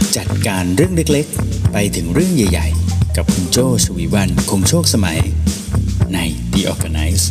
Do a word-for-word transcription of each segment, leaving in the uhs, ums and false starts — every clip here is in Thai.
จัดการเรื่องเล็กๆไปถึงเรื่องใหญ่ๆกับคุณโจชวีวรรณคงโชคสมัยใน The Organize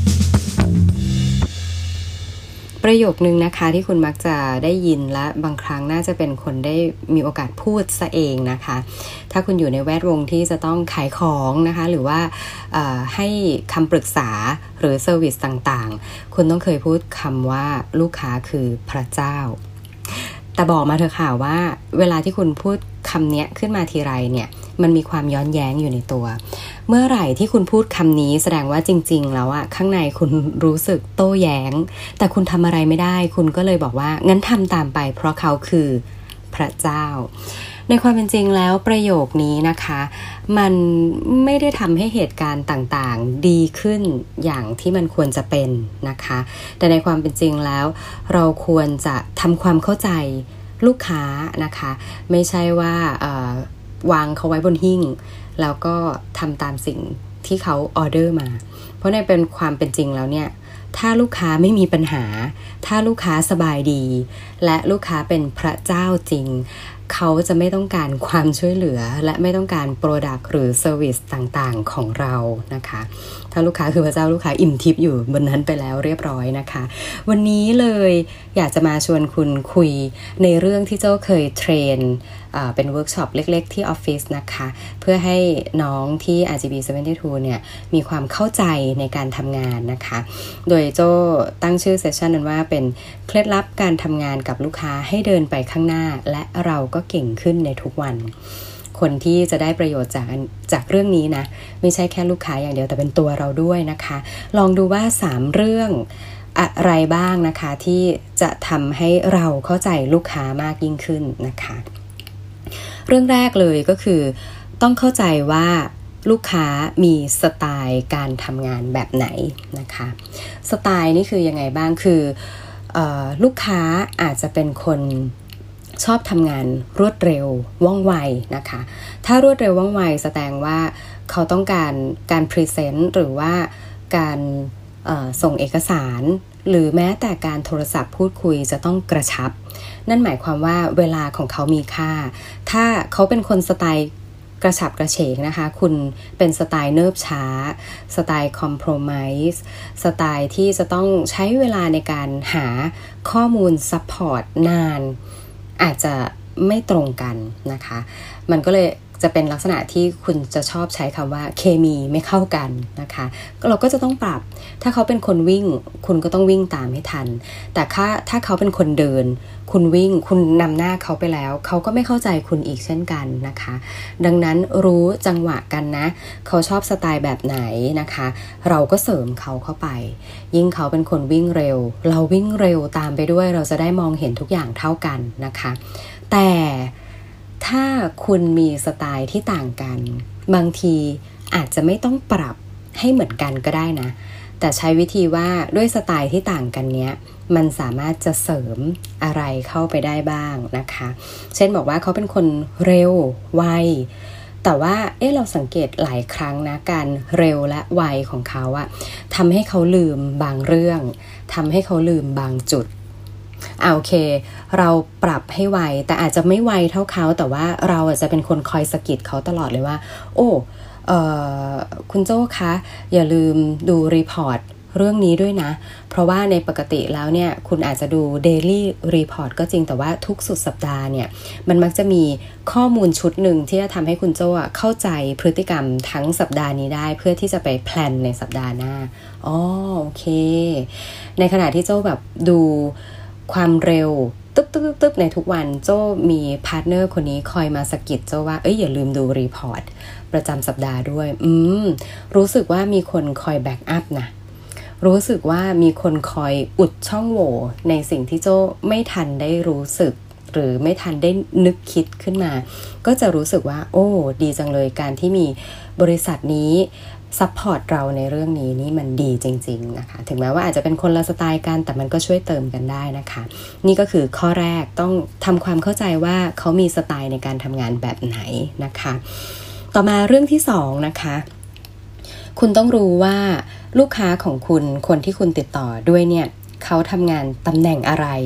ประโยคนึงนะคะที่คุณมักจะได้ยินและบางครั้งน่าจะเป็นคนได้มีโอกาสพูดซะเองนะคะถ้าคุณอยู่ในแวดวงที่จะต้องขายของนะคะหรือว่าให้คำปรึกษาหรือเซอร์วิสต่างๆคุณต้องเคยพูดคำว่าลูกค้าคือพระเจ้าแต่บอกมาเถอะค่ะว่าเวลาที่คุณพูดคำนี้ขึ้นมาทีไรเนี่ยมันมีความย้อนแย้งอยู่ในตัวเมื่อไหร่ที่คุณพูดคำนี้แสดงว่าจริงๆแล้วอะข้างในคุณรู้สึกโต้แย้งแต่คุณทำอะไรไม่ได้คุณก็เลยบอกว่างั้นทำตามไปเพราะเขาคือพระเจ้าในความเป็นจริงแล้วประโยคนี้นะคะมันไม่ได้ทำให้เหตุการณ์ต่างๆดีขึ้นอย่างที่มันควรจะเป็นนะคะแต่ในความเป็นจริงแล้วเราควรจะทำความเข้าใจลูกค้านะคะไม่ใช่ว่าวางเขาไว้บนหิ้งแล้วก็ทำตามสิ่งที่เขาออเดอร์มาเพราะในเป็นความเป็นจริงแล้วเนี่ยถ้าลูกค้าไม่มีปัญหาถ้าลูกค้าสบายดีและลูกค้าเป็นพระเจ้าจริงเขาจะไม่ต้องการความช่วยเหลือและไม่ต้องการโปรดักต์หรือเซอร์วิสต่างๆของเรานะคะถ้าลูกค้าคือพระเจ้าลูกค้าอิ่มทิพย์อยู่บนนั้นไปแล้วเรียบร้อยนะคะวันนี้เลยอยากจะมาชวนคุณคุยในเรื่องที่เจ้าเคยเทรนเป็นเวิร์กช็อปเล็กๆที่ออฟฟิศนะคะเพื่อให้น้องที่ อาร์ จี บี เจ็ดสิบสองเนี่ยมีความเข้าใจในการทำงานนะคะโดยโจ้ตั้งชื่อเซสชันนั้นว่าเป็นเคล็ดลับการทำงานกับลูกค้าให้เดินไปข้างหน้าและเราก็เก่งขึ้นในทุกวันคนที่จะได้ประโยชน์จากจากเรื่องนี้นะไม่ใช่แค่ลูกค้าอย่างเดียวแต่เป็นตัวเราด้วยนะคะลองดูว่าสามเรื่องอะไรบ้างนะคะที่จะทำให้เราเข้าใจลูกค้ามากยิ่งขึ้นนะคะเรื่องแรกเลยก็คือต้องเข้าใจว่าลูกค้ามีสไตล์การทำงานแบบไหนนะคะสไตล์นี่คือยังไงบ้างคือเอ่อลูกค้าอาจจะเป็นคนชอบทำงานรวดเร็วว่องไวนะคะถ้ารวดเร็วว่องไวแสดงว่าเขาต้องการการพรีเซนต์หรือว่าการส่งเอกสารหรือแม้แต่การโทรศัพท์พูดคุยจะต้องกระชับนั่นหมายความว่าเวลาของเขามีค่าถ้าเขาเป็นคนสไตล์กระฉับกระเฉงนะคะคุณเป็นสไตล์เนิบช้าสไตล์คอมโพรไมซ์สไตล์ที่จะต้องใช้เวลาในการหาข้อมูลซัพพอร์ตนานอาจจะไม่ตรงกันนะคะมันก็เลยจะเป็นลักษณะที่คุณจะชอบใช้คำว่าเคมีไม่เข้ากันนะคะเราก็จะต้องปรับถ้าเขาเป็นคนวิ่งคุณก็ต้องวิ่งตามให้ทันแต่ถ้าถ้าเขาเป็นคนเดินคุณวิ่งคุณนำหน้าเขาไปแล้วเขาก็ไม่เข้าใจคุณอีกเช่นกันนะคะดังนั้นรู้จังหวะกันนะเขาชอบสไตล์แบบไหนนะคะเราก็เสริมเขาเข้าไปยิ่งเขาเป็นคนวิ่งเร็วเราวิ่งเร็วตามไปด้วยเราจะได้มองเห็นทุกอย่างเท่ากันนะคะแต่ถ้าคุณมีสไตล์ที่ต่างกันบางทีอาจจะไม่ต้องปรับให้เหมือนกันก็ได้นะแต่ใช้วิธีว่าด้วยสไตล์ที่ต่างกันเนี้ยมันสามารถจะเสริมอะไรเข้าไปได้บ้างนะคะเช่นบอกว่าเขาเป็นคนเร็วไวแต่ว่าเอ๊ะเราสังเกตหลายครั้งนะการเร็วและไวของเขาอะทำให้เขาลืมบางเรื่องทำให้เขาลืมบางจุดอ่าโอเคเราปรับให้ไวแต่อาจจะไม่ไวเท่าเขาแต่ว่าเราอาจจะเป็นคนคอยสะกิดเขาตลอดเลยว่าโอ้เอ่อคุณโจ้คะอย่าลืมดูรีพอร์ตเรื่องนี้ด้วยนะเพราะว่าในปกติแล้วเนี่ยคุณอาจจะดู Daily Report ก็จริงแต่ว่าทุกสุดสัปดาห์เนี่ยมันมักจะมีข้อมูลชุดหนึ่งที่จะทำให้คุณโจ้เข้าใจพฤติกรรมทั้งสัปดาห์นี้ได้เพื่อที่จะไปแพลนในสัปดาห์หน้าอ๋อโอเคในขณะที่โจ้แบบดูความเร็วตึ๊บตึ๊บตึ๊บในทุกวันโจ้มีพาร์ทเนอร์คนนี้คอยมาสะกิดโจ้ว่าเอ้ยอย่าลืมดูรีพอร์ตประจำสัปดาห์ด้วยอืมรู้สึกว่ามีคนคอยแบ็กอัพนะรู้สึกว่ามีคนคอยอุดช่องโหว่ในสิ่งที่โจ้ไม่ทันได้รู้สึกหรือไม่ทันได้นึกคิดขึ้นมาก็จะรู้สึกว่าโอ้ดีจังเลยการที่มีบริษัทนี้ซัพพอร์ตเราในเรื่องนี้นี่มันดีจริงๆนะคะถึงแม้ว่าอาจจะเป็นคนละสไตล์กันแต่มันก็ช่วยเติมกันได้นะคะนี่ก็คือข้อแรกต้องทำความเข้าใจว่าเขามีสไตล์ในการทำงานแบบไหนนะคะต่อมาเรื่องที่สองนะคะคุณต้องรู้ว่าลูกค้าของคุณคนที่คุณติดต่อด้วยเนี่ยเขาทำงานตำแหน่งอะไร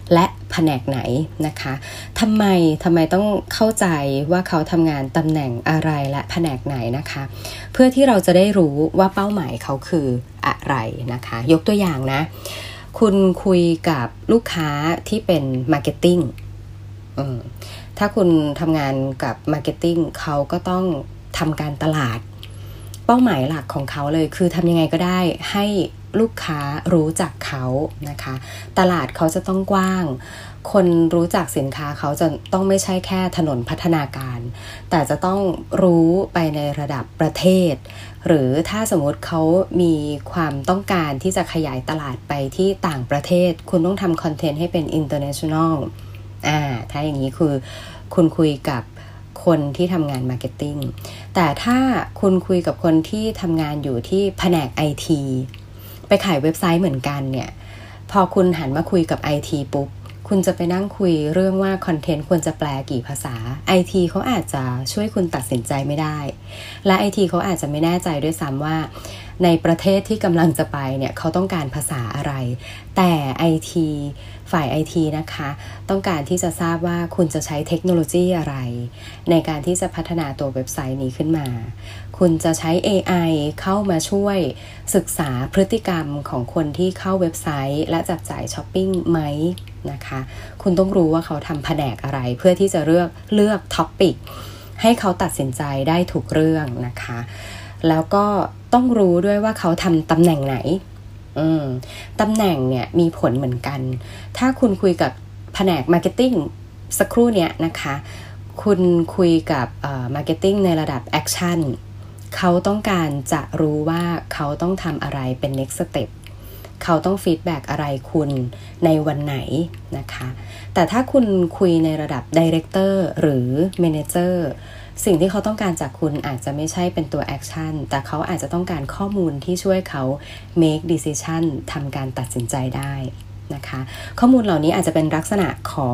และแผนกไหนนะคะทำไมทำไมต้องเข้าใจว่าเขาทำงานตำแหน่งอะไรและแผนกไหนนะคะเพื่อที่เราจะได้รู้ว่าเป้าหมายเขาคืออะไรนะคะยกตัวอย่างนะคุณคุยกับลูกค้าที่เป็นมาร์เก็ตติ้งถ้าคุณทำงานกับมาร์เก็ตติ้งเขาก็ต้องทำการตลาดเป้าหมายหลักของเขาเลยคือทำยังไงก็ได้ให้ลูกค้ารู้จักเขานะคะตลาดเขาจะต้องกว้างคนรู้จักสินค้าเขาจะต้องไม่ใช่แค่ถนนพัฒนาการแต่จะต้องรู้ไปในระดับประเทศหรือถ้าสมมติเขามีความต้องการที่จะขยายตลาดไปที่ต่างประเทศคุณต้องทำคอนเทนต์ให้เป็น international อ่าถ้าอย่างนี้คือคุณคุยกับคนที่ทำงานมาร์เก็ตติ้งแต่ถ้าคุณคุยกับคนที่ทำงานอยู่ที่แผนก ไอ ที ไปขายเว็บไซต์เหมือนกันเนี่ยพอคุณหันมาคุยกับ ไอ ที ปุ๊บคุณจะไปนั่งคุยเรื่องว่าคอนเทนต์ควรจะแปลกี่ภาษา ไอ ที เขาอาจจะช่วยคุณตัดสินใจไม่ได้และ ไอ ที เขาอาจจะไม่แน่ใจด้วยซ้ำว่าในประเทศที่กำลังจะไปเนี่ยเขาต้องการภาษาอะไรแต่ ไอ ที ฝ่าย ไอ ที นะคะต้องการที่จะทราบว่าคุณจะใช้เทคโนโลยีอะไรในการที่จะพัฒนาตัวเว็บไซต์นี้ขึ้นมาคุณจะใช้ เอ ไอ เข้ามาช่วยศึกษาพฤติกรรมของคนที่เข้าเว็บไซต์และจับจ่ายช้อปปิ้งไหมนะคะคุณต้องรู้ว่าเขาทำแผนกอะไรเพื่อที่จะเลือกเลือกท็อปปิกให้เขาตัดสินใจได้ถูกเรื่องนะคะแล้วก็ต้องรู้ด้วยว่าเขาทำตำแหน่งไหนอืมตำแหน่งเนี่ยมีผลเหมือนกันถ้าคุณคุยกับแผนกมาร์เก็ตติ้งสักครู่เนี้ยนะคะคุณคุยกับเอ่อมาร์เก็ตติ้งในระดับแอคชั่นเขาต้องการจะรู้ว่าเขาต้องทำอะไรเป็น next step เขาต้องฟีดแบ็กอะไรคุณในวันไหนนะคะแต่ถ้าคุณคุยในระดับ Director หรือ Manager สิ่งที่เขาต้องการจากคุณอาจจะไม่ใช่เป็นตัว action แต่เขาอาจจะต้องการข้อมูลที่ช่วยเขา make decision ทำการตัดสินใจได้นะคะข้อมูลเหล่านี้อาจจะเป็นลักษณะของ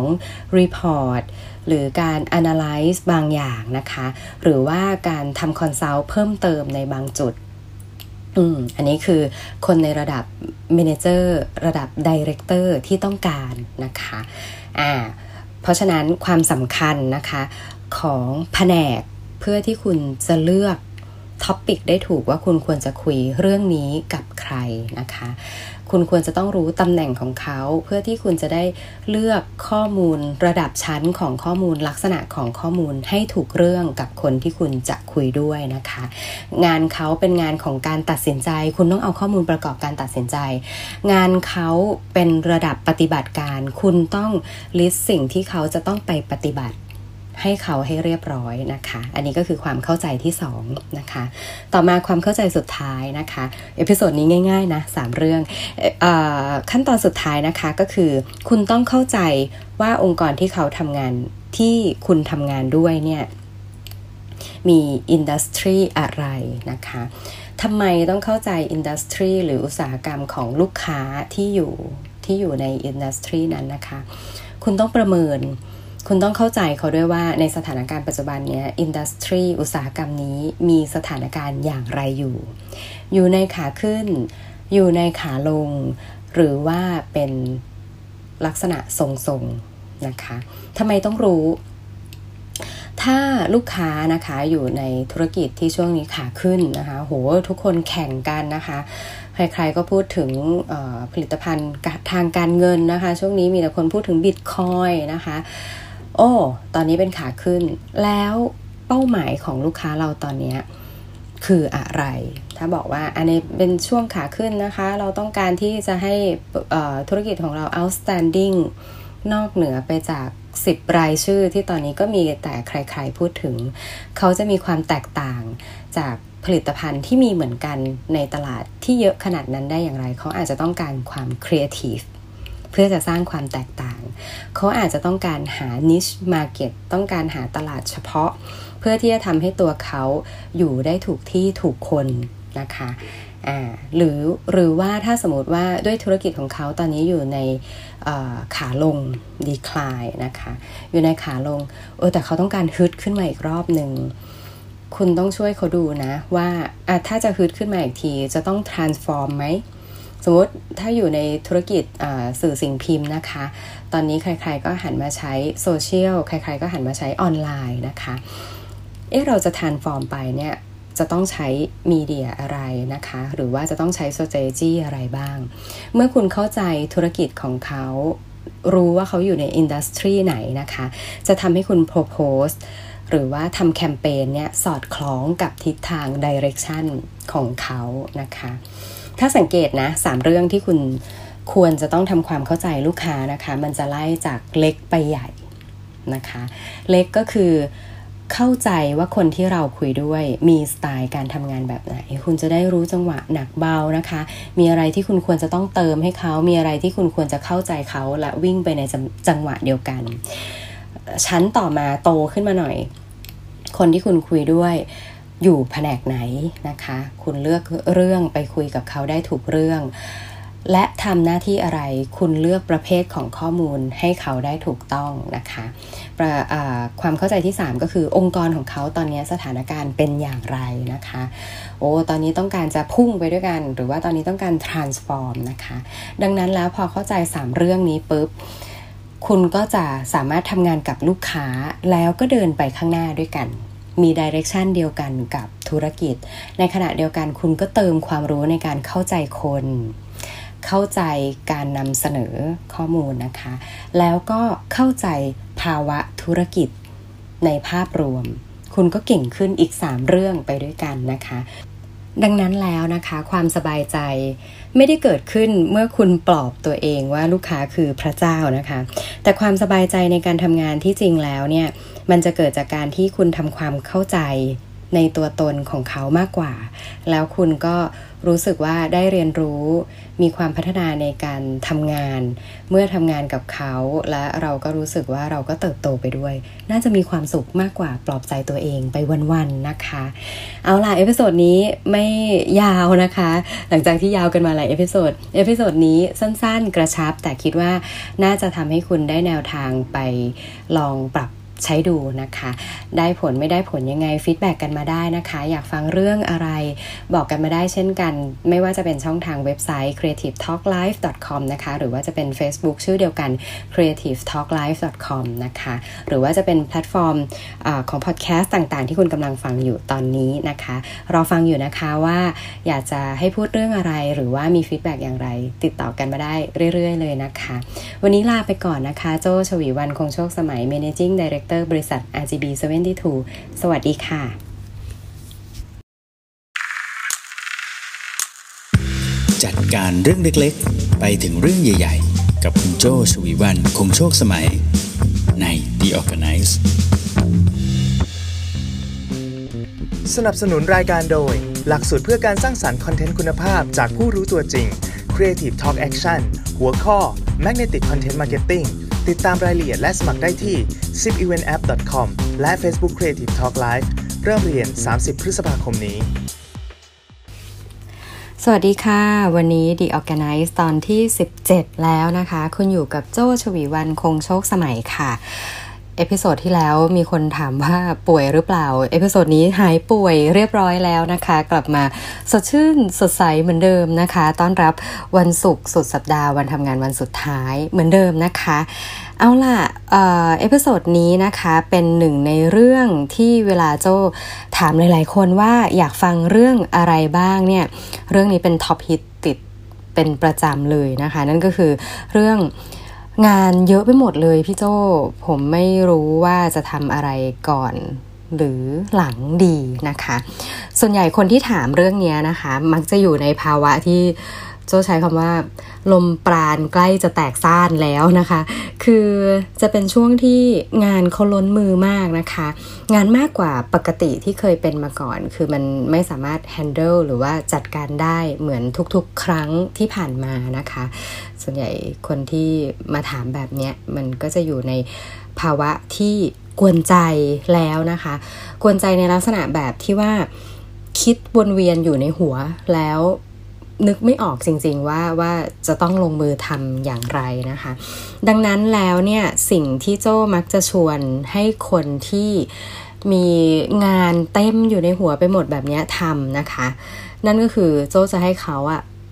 report หรือการ analyze บางอย่างนะคะหรือว่าการทำ consult เพิ่มเติมในบางจุดอืมอันนี้คือคนในระดับ manager ระดับ director ที่ต้องการนะคะอ่าเพราะฉะนั้นความสำคัญนะคะของแผนกเพื่อที่คุณจะเลือกท็อปปิกได้ถูกว่าคุณควรจะคุยเรื่องนี้กับใครนะคะคุณควรจะต้องรู้ตำแหน่งของเขาเพื่อที่คุณจะได้เลือกข้อมูลระดับชั้นของข้อมูลลักษณะของข้อมูลให้ถูกเรื่องกับคนที่คุณจะคุยด้วยนะคะงานเขาเป็นงานของการตัดสินใจคุณต้องเอาข้อมูลประกอบการตัดสินใจงานเขาเป็นระดับปฏิบัติการคุณต้องลิสต์สิ่งที่เขาจะต้องไปปฏิบัติให้เขาให้เรียบร้อยนะคะอันนี้ก็คือความเข้าใจที่สองนะคะต่อมาความเข้าใจสุดท้ายนะคะเอพิโซดนี้ง่ายๆนะสามเรื่องเอ่อขั้นตอนสุดท้ายนะคะก็คือคุณต้องเข้าใจว่าองค์กรที่เขาทำงานที่คุณทำงานด้วยเนี่ยมีอินดัสทรีอะไรนะคะทำไมต้องเข้าใจอินดัสทรีหรืออุตสาหกรรมของลูกค้าที่อยู่ที่อยู่ในอินดัสทรีนั้นนะคะคุณต้องประเมินคุณต้องเข้าใจเขาด้วยว่าในสถานการณ์ปัจจุบันนี้อินดัสทรีอุตสาหกรรมนี้มีสถานการณ์อย่างไรอยู่อยู่ในขาขึ้นอยู่ในขาลงหรือว่าเป็นลักษณะทรงๆนะคะทำไมต้องรู้ถ้าลูกค้านะคะอยู่ในธุรกิจที่ช่วงนี้ขาขึ้นนะคะโหทุกคนแข่งกันนะคะใครๆก็พูดถึงผลิตภัณฑ์ทางการเงินนะคะช่วงนี้มีแต่คนพูดถึงบิตคอยน์นะคะโอ้ตอนนี้เป็นขาขึ้นแล้วเป้าหมายของลูกค้าเราตอนนี้คืออะไรถ้าบอกว่าอันนี้เป็นช่วงขาขึ้นนะคะเราต้องการที่จะให้ธุรกิจของเรา outstanding นอกเหนือไปจากสิบรายชื่อที่ตอนนี้ก็มีแต่ใครๆพูดถึงเขาจะมีความแตกต่างจากผลิตภัณฑ์ที่มีเหมือนกันในตลาดที่เยอะขนาดนั้นได้อย่างไรเขาอาจจะต้องการความ creativeเพื่อจะสร้างความแตกต่างเขาอาจจะต้องการหา niche market ต้องการหาตลาดเฉพาะเพื่อที่จะทำให้ตัวเขาอยู่ได้ถูกที่ถูกคนนะคะอ่าหรือหรือว่าถ้าสมมติว่าด้วยธุรกิจของเขาตอนนี้อยู่ในขาลง decline นะคะอยู่ในขาลงเออแต่เขาต้องการฮึดขึ้นมาอีกรอบหนึ่งคุณต้องช่วยเขาดูนะว่าถ้าจะฮึดขึ้นมาอีกทีจะต้อง transform ไหมสมมติถ้าอยู่ในธุรกิจสื่อสิ่งพิมพ์นะคะตอนนี้ใครๆก็หันมาใช้โซเชียลใครๆก็หันมาใช้ออนไลน์นะคะเอ๊ะเราจะ transform ไปเนี่ยจะต้องใช้มีเดียอะไรนะคะหรือว่าจะต้องใช้ strategy อะไรบ้างเมื่อคุณเข้าใจธุรกิจของเขารู้ว่าเขาอยู่ในอินดัสทรีไหนนะคะจะทำให้คุณ propose หรือว่าทำแคมเปญเนี่ยสอดคล้องกับทิศทาง direction ของเขานะคะถ้าสังเกตนะสามเรื่องที่คุณควรจะต้องทำความเข้าใจลูกค้านะคะมันจะไล่จากเล็กไปใหญ่นะคะเล็กก็คือเข้าใจว่าคนที่เราคุยด้วยมีสไตล์การทำงานแบบไหนคุณจะได้รู้จังหวะหนักเบานะคะมีอะไรที่คุณควรจะต้องเติมให้เขามีอะไรที่คุณควรจะเข้าใจเขาและวิ่งไปในจังหวะเดียวกันชั้นต่อมาโตขึ้นมาหน่อยคนที่คุณคุยด้วยอยู่แผนกไหนนะคะคุณเลือกเรื่องไปคุยกับเขาได้ถูกเรื่องและทำหน้าที่อะไรคุณเลือกประเภทของข้อมูลให้เขาได้ถูกต้องนะคะความเข้าใจที่สามก็คือองค์กรของเขาตอนนี้สถานการณ์เป็นอย่างไรนะคะโอ้ตอนนี้ต้องการจะพุ่งไปด้วยกันหรือว่าตอนนี้ต้องการ transform นะคะดังนั้นแล้วพอเข้าใจสามเรื่องนี้ปุ๊บคุณก็จะสามารถทำงานกับลูกค้าแล้วก็เดินไปข้างหน้าด้วยกันมี direction เดียวกันกับธุรกิจในขณะเดียวกันคุณก็เติมความรู้ในการเข้าใจคนเข้าใจการนำเสนอข้อมูลนะคะแล้วก็เข้าใจภาวะธุรกิจในภาพรวมคุณก็เก่งขึ้นอีกสามเรื่องไปด้วยกันนะคะดังนั้นแล้วนะคะความสบายใจไม่ได้เกิดขึ้นเมื่อคุณปลอบตัวเองว่าลูกค้าคือพระเจ้านะคะแต่ความสบายใจในการทำงานที่จริงแล้วเนี่ยมันจะเกิดจากการที่คุณทำความเข้าใจในตัวตนของเขามากกว่าแล้วคุณก็รู้สึกว่าได้เรียนรู้มีความพัฒนาในการทำงานเมื่อทำงานกับเขาและเราก็รู้สึกว่าเราก็เติบโตไปด้วยน่าจะมีความสุขมากกว่าปลอบใจตัวเองไปวันๆนะคะเอาล่ะเอพิโซดนี้ไม่ยาวนะคะหลังจากที่ยาวกันมาหลายเอพิโซดเอพิโซดนี้สั้นๆกระชับแต่คิดว่าน่าจะทำให้คุณได้แนวทางไปลองปรับใช้ดูนะคะได้ผลไม่ได้ผลยังไงฟีดแบ็กกันมาได้นะคะอยากฟังเรื่องอะไรบอกกันมาได้เช่นกันไม่ว่าจะเป็นช่องทางเว็บไซต์ creative talk live dot com นะคะหรือว่าจะเป็น Facebook ชื่อเดียวกัน creative talk live dot com นะคะหรือว่าจะเป็นแพลตฟอร์มอาของพอดแคสต์ต่างๆที่คุณกำลังฟังอยู่ตอนนี้นะคะรอฟังอยู่นะคะว่าอยากจะให้พูดเรื่องอะไรหรือว่ามีฟีดแบ็กอย่างไรติดต่อกันมาได้เรื่อยๆเลยนะคะวันนี้ลาไปก่อนนะคะโจ้ชวีวรรณคงโชคสมัย Managing Directorบริษัท อาร์ จี บี เจ็ดสิบสอง สวัสดีค่ะจัดการเรื่องเล็กๆไปถึงเรื่องใหญ่ๆกับคุณโจ้ชวีวรรณคงโชคสมัยใน The Organize สนับสนุนรายการโดยหลักสูตรเพื่อการสร้างสรรค์คอนเทนต์คุณภาพจากผู้รู้ตัวจริง Creative Talk Action หัวข้อ Magnetic Content Marketing ติดตามรายละเอียดและสมัครได้ที่ ซิป อีเวนต์แอป ดอท คอม และ Facebook Creative Talk Live เริ่มเรียนสามสิบพฤษภาคมนี้สวัสดีค่ะวันนี้ The Organize ตอนที่สิบเจ็ดแล้วนะคะคุณอยู่กับโจ้ชวีวรรณคงโชคสมัยค่ะเอพิโซดที่แล้วมีคนถามว่าป่วยหรือเปล่าเอพิโซดนี้หายป่วยเรียบร้อยแล้วนะคะกลับมาสดชื่นสดใสเหมือนเดิมนะคะต้อนรับวันศุกร์สุดสัปดาห์วันทำงานวันสุดท้ายเหมือนเดิมนะคะเอาล่ะเอ่อเอพิโซดนี้นะคะเป็นหนึ่งในเรื่องที่เวลาโจ้ถามหลายๆคนว่าอยากฟังเรื่องอะไรบ้างเนี่ยเรื่องนี้เป็นท็อปฮิตติดเป็นประจำเลยนะคะนั่นก็คือเรื่องงานเยอะไปหมดเลยพี่โจ้ผมไม่รู้ว่าจะทำอะไรก่อนหรือหลังดีนะคะส่วนใหญ่คนที่ถามเรื่องนี้นะคะมักจะอยู่ในภาวะที่โจ้ใช้คำว่าลมปราณใกล้จะแตกซ่านแล้วนะคะคือจะเป็นช่วงที่งานเขาล้นมือมากนะคะงานมากกว่าปกติที่เคยเป็นมาก่อนคือมันไม่สามารถ handle หรือว่าจัดการได้เหมือนทุกๆครั้งที่ผ่านมานะคะส่วนใหญ่คนที่มาถามแบบนี้มันก็จะอยู่ในภาวะที่กวนใจแล้วนะคะกวนใจในลักษณะแบบที่ว่าคิดวนเวียนอยู่ในหัวแล้วนึกไม่ออกจริงๆว่าว่าจะต้องลงมือทำอย่างไรนะคะดังนั้นแล้วเนี่ยสิ่งที่โจ้มักจะชวนให้คนที่มีงานเต็มอยู่ในหัวไปหมดแบบนี้ทำนะคะนั่นก็คือโจ้จะให้เขาอะ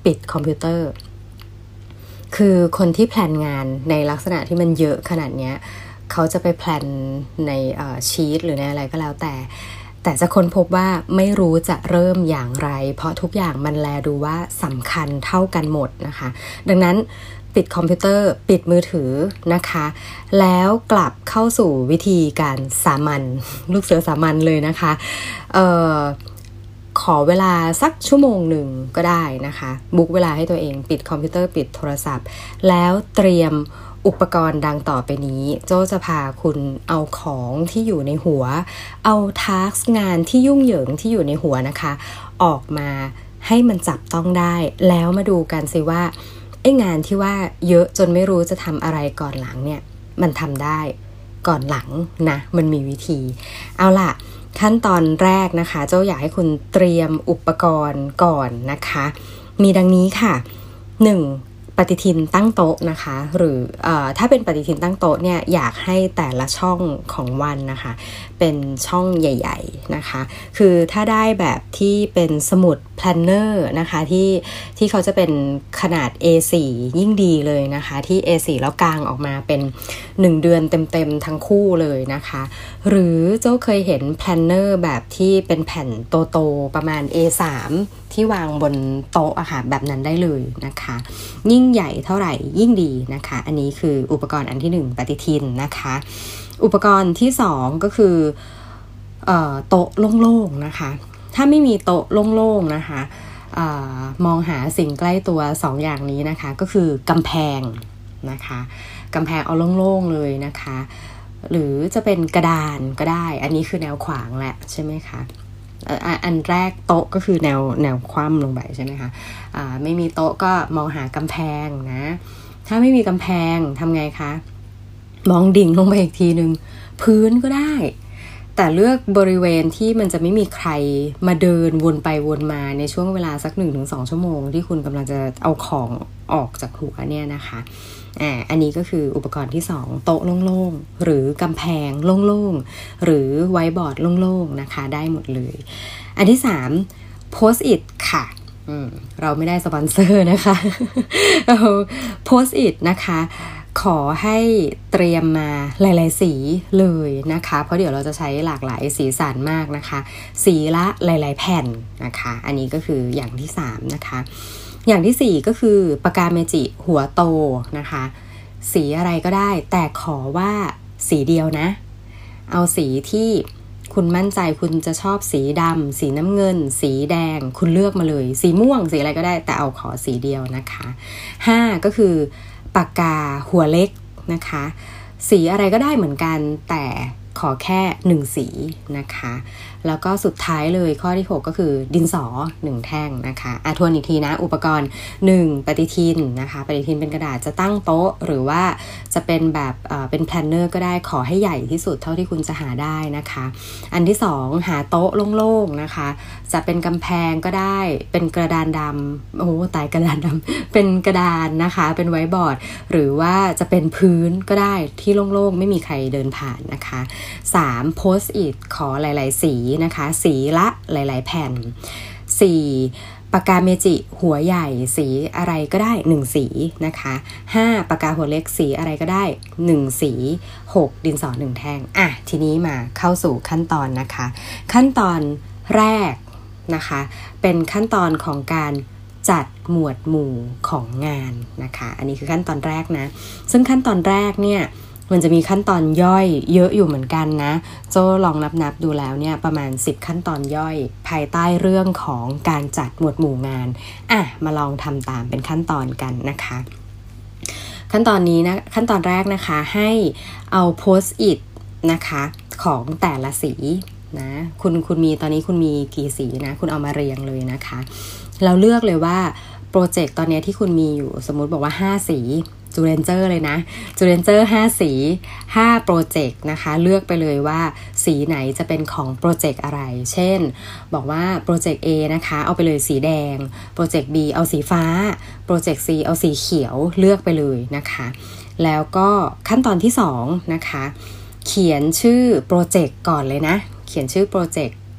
ปิดคอมพิวเตอร์คือคนที่แพลนงานในลักษณะที่มันเยอะขนาดนี้เขาจะไปแพลนในชีทหรือในอะไรก็แล้วแต่แต่จะค้นพบว่าไม่รู้จะเริ่มอย่างไรเพราะทุกอย่างมันแลดูว่าสำคัญเท่ากันหมดนะคะดังนั้นปิดคอมพิวเตอร์ปิดมือถือนะคะแล้วกลับเข้าสู่วิธีการสามัญลูกเสือสามัญเลยนะคะเอ่อขอเวลาสักชั่วโมงหนึ่งก็ได้นะคะบุ๊กเวลาให้ตัวเองปิดคอมพิวเตอร์ปิดโทรศัพท์แล้วเตรียมอุปกรณ์ดังต่อไปนี้โจ้จะพาคุณเอาของที่อยู่ในหัวเอาทาสงานที่ยุ่งเหยิงที่อยู่ในหัวนะคะออกมาให้มันจับต้องได้แล้วมาดูกันสิว่าไอ้งานที่ว่าเยอะจนไม่รู้จะทำอะไรก่อนหลังเนี่ยมันทำได้ก่อนหลังนะมันมีวิธีเอาล่ะขั้นตอนแรกนะคะโจ้อยากให้คุณเตรียมอุปกรณ์ก่อนนะคะมีดังนี้ค่ะหนึ่งปฏิทินตั้งโต๊ะนะคะหรือเอ่อถ้าเป็นปฏิทินตั้งโต๊ะเนี่ยอยากให้แต่ละช่องของวันนะคะเป็นช่องใหญ่ๆนะคะคือถ้าได้แบบที่เป็นสมุดแพลนเนอร์นะคะที่ที่เขาจะเป็นขนาด เอ โฟร์ ยิ่งดีเลยนะคะที่ เอ โฟร์ แล้วกางออกมาเป็นหนึ่งเดือนเต็มๆทั้งคู่เลยนะคะหรือเจ้าเคยเห็นแพลนเนอร์แบบที่เป็นแผ่นโตๆประมาณ เอ ทรี ที่วางบนโต๊ะอะค่ะแบบนั้นได้เลยนะคะยิ่งใหญ่เท่าไหร่ยิ่งดีนะคะอันนี้คืออุปกรณ์อันที่หนึ่งปฏิทินนะคะอุปกรณ์ที่สองก็คือเอ่อโต๊ะโล่งๆนะคะถ้าไม่มีโต๊ะโล่งๆนะคะเอ่อมองหาสิ่งใกล้ตัวสองอย่างนี้นะคะก็คือกำแพงนะคะกำแพงเอาโล่งๆเลยนะคะหรือจะเป็นกระดานก็ได้อันนี้คือแนวขวางแหละใช่ไหมคะอันแรกโต๊ะก็คือแนวแนวคว่ำลงไปใช่ไหมคะอ่าไม่มีโต๊ะก็มองหากำแพงนะถ้าไม่มีกำแพงทำไงคะมองดิ่งลงไปอีกทีนึงพื้นก็ได้แต่เลือกบริเวณที่มันจะไม่มีใครมาเดินวนไปวนมาในช่วงเวลาสัก หนึ่งถึงสอง ชั่วโมงที่คุณกำลังจะเอาของออกจากหัวเนี่ยนะคะอ่าอันนี้ก็คืออุปกรณ์ที่สองโต๊ะโล่งๆหรือกำแพงโล่งๆหรือไวท์บอร์ดโล่งๆนะคะได้หมดเลยอันที่สามโพสต์อิทค่ะเราไม่ได้สปอนเซอร์นะคะเราโพสต์อิทนะคะขอให้เตรียมมาหลายๆสีเลยนะคะเพราะเดี๋ยวเราจะใช้หลากหลายสีสันมากนะคะสีละหลายๆแผ่นนะคะอันนี้ก็คืออย่างที่สามนะคะอย่างที่สี่ก็คือปากกาเมจิหัวโตนะคะสีอะไรก็ได้แต่ขอว่าสีเดียวนะเอาสีที่คุณมั่นใจคุณจะชอบสีดำสีน้ำเงินสีแดงคุณเลือกมาเลยสีม่วงสีอะไรก็ได้แต่เอาขอสีเดียวนะคะห้าก็คือปากกาหัวเล็กนะคะสีอะไรก็ได้เหมือนกันแต่ขอแค่หนึ่งสีนะคะแล้วก็สุดท้ายเลยข้อที่หกก็คือดินสอหนึ่งแท่งนะคะอ่ะทวนอีกทีนะอุปกรณ์หนึ่งปฏิทินนะคะปฏิทินเป็นกระดาษจะตั้งโต๊ะหรือว่าจะเป็นแบบเอ่อเป็นแพลนเนอร์ก็ได้ขอให้ใหญ่ที่สุดเท่าที่คุณจะหาได้นะคะอันที่สองหาโต๊ะโล่งๆนะคะจะเป็นกำแพงก็ได้เป็นกระดานดำโอ้ตายกระดานดำเป็นกระดานนะคะเป็นไวท์บอร์ดหรือว่าจะเป็นพื้นก็ได้ที่โล่งๆไม่มีใครเดินผ่านนะคะสามโพสต์อิทขอหลายๆสีนะคะสีละหลายๆแผ่นสี่ปากกาเมจิหัวใหญ่สีอะไรก็ได้หนึ่งสีนะคะห้าปากกาหัวเล็กสีอะไรก็ได้หนึ่งสีหกดินสอหนึ่งแท่งอ่ะทีนี้มาเข้าสู่ขั้นตอนนะคะขั้นตอนแรกนะคะเป็นขั้นตอนของการจัดหมวดหมู่ของงานนะคะอันนี้คือขั้นตอนแรกนะซึ่งขั้นตอนแรกเนี่ยมันจะมีขั้นตอนย่อยเยอะอยู่เหมือนกันนะโจ้ลองนับๆดูแล้วเนี่ยประมาณสิบขั้นตอนย่อยภายใต้เรื่องของการจัดหมวดหมู่งานอ่ะมาลองทำตามเป็นขั้นตอนกันนะคะขั้นตอนนี้นะขั้นตอนแรกนะคะให้เอาโพสต์อิทนะคะของแต่ละสีนะคุณคุณมีตอนนี้คุณมีกี่สีนะคุณเอามาเรียงเลยนะคะเราเลือกเลยว่าโปรเจกต์ตอนนี้ที่คุณมีอยู่สมมุติบอกว่าห้าสีจูเลนเจอร์เลยนะจูเลนเจอร์ห้าสีห้าโปรเจกต์นะคะเลือกไปเลยว่าสีไหนจะเป็นของโปรเจกต์อะไรเช่นบอกว่าโปรเจกต์ A นะคะเอาไปเลยสีแดงโปรเจกต์ B เอาสีฟ้าโปรเจกต์ C เอาสีเขียวเลือกไปเลยนะคะแล้วก็ขั้นตอนที่สองนะคะเขียนชื่อโปรเจกต์ก่อนเลยนะเขียนชื่อโปรเจกต์